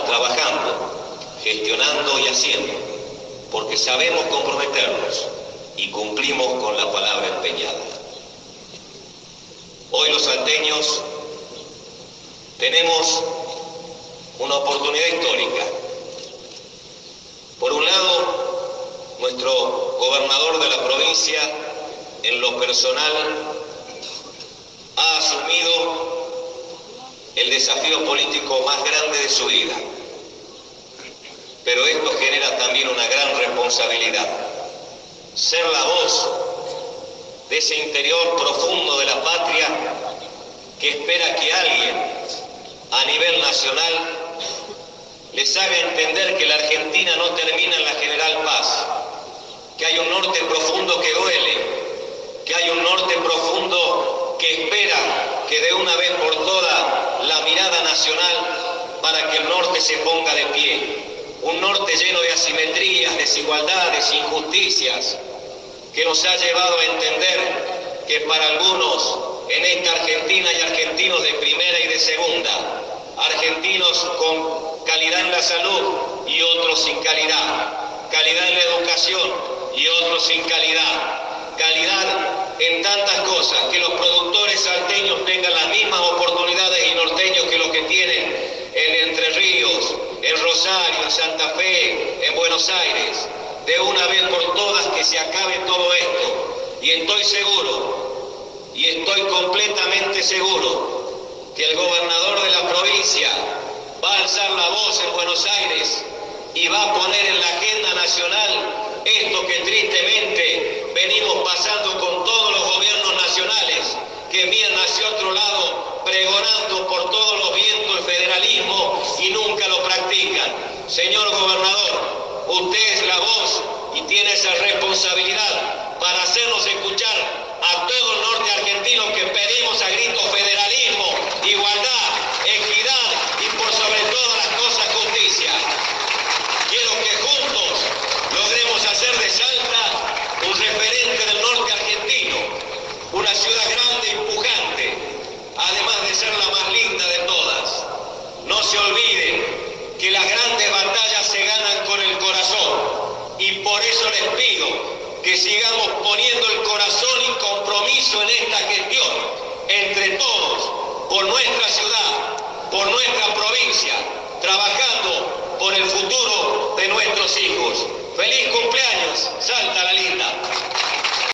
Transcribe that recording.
trabajando, gestionando y haciendo, porque sabemos comprometernos y cumplimos con la palabra empeñada. Hoy los salteños tenemos una oportunidad histórica. Por un lado, nuestro gobernador de la provincia, en lo personal, ha asumido el desafío político más grande de su vida. Pero esto genera también una gran responsabilidad. Ser la voz de ese interior profundo de la patria que espera que alguien a nivel nacional les haga entender que la Argentina no termina en la General Paz, que hay un norte profundo que duele, que hay un norte profundo que espera que de una vez por todas la mirada nacional para que el norte se ponga de pie. Un norte lleno de asimetrías, desigualdades, injusticias, que nos ha llevado a entender que para algunos en esta Argentina hay argentinos de primera y de segunda, argentinos con calidad en la salud y otros sin calidad, calidad en la educación y otros sin calidad, calidad en tantas cosas, que los productores salteños tengan las mismas oportunidades y norteños que los que tienen en Entre Ríos, en Rosario, en Santa Fe, en Buenos Aires. De una vez por todas que se acabe todo esto. Y estoy seguro, y estoy completamente seguro, que el gobernador de la provincia va a alzar la voz en Buenos Aires y va a poner en la agenda nacional esto que tristemente venimos pasando con todos los gobiernos nacionales, que miran hacia otro lado, pregonando por todos los vientos el federalismo y nunca lo practican. Señor gobernador, usted es la voz y tiene esa responsabilidad para hacernos escuchar a todo el norte argentino que pedimos a gritos federalismo, igualdad, equidad y por sobre todas las cosas justicia. Quiero que juntos logremos hacer de Salta un referente del norte argentino, una ciudad grande y pujante, además de ser la más linda de todas. No se olviden que las grandes batallas se ganan con el corazón, y por eso les pido que sigamos poniendo el corazón y compromiso en esta gestión, entre todos, por nuestra ciudad, por nuestra provincia, trabajando por el futuro de nuestros hijos. ¡Feliz cumpleaños, Salta la linda!